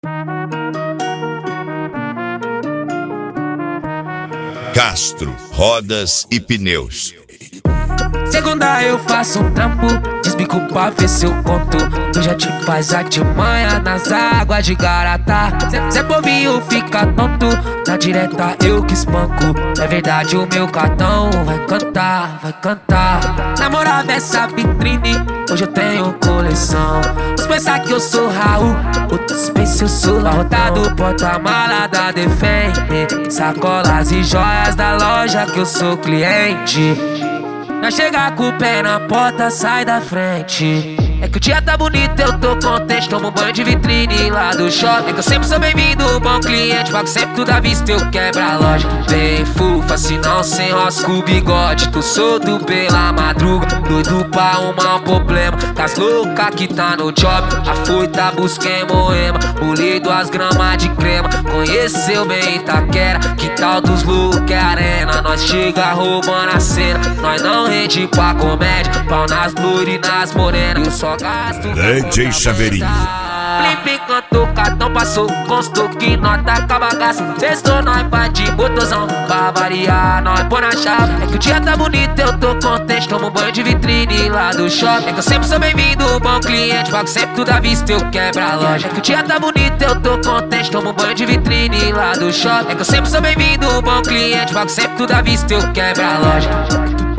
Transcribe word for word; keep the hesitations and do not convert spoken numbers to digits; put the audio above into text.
Castro, rodas e pneus. Segunda eu faço um trampo, desbico pra ver se eu conto. Tu já te faz artimanha nas águas de Garatá. Zé, Zé Povinho fica tonto, na direta eu que espanco. É verdade o meu cartão vai cantar, vai cantar. Namorada essa vitrine, hoje eu tenho coleção. Se pensar que eu sou Raul, outros pensam eu sou Lautado. Porta-mala da Defende, sacolas e joias da loja que eu sou cliente. Nós chegar com o pé na porta, sai da frente. É que o dia tá bonito, eu tô contente. Tomo um banho de vitrine lá do shopping. É que eu sempre sou bem-vindo, bom cliente. Pago sempre tudo à vista, eu quebro a loja. Bem fufa, se não sem rosca o bigode. Tô solto pela madruga, doido pra arrumar um problema. Das loucas que tá no job, a foita busquei Moema. Pulei duas gramas de crema, conheceu bem Itaquera. Quintal dos loucos é arena, nós chega roubando a cena. Nós não rende pra comédia, pau nas loures e nas morenas. Eu só gasto D J Chaveirinho. Plim, plim, cantou, cartão passou, constou que nós tá com a bagaça. Sextou, nós vai de motorzão, pra variar, nós põe na chave. É que o dia tá bonito, eu tô contente. Tomo um banho de vitrine lá do shopping. É que eu sempre sou bem-vindo, bom cliente. Pago sempre tudo à vista, eu quebro a loja. É que o dia tá bonito, eu tô contente. Tomo um banho de vitrine lá do shopping. É que eu sempre sou bem-vindo, bom cliente. Pago sempre tudo à vista, eu quebro a loja.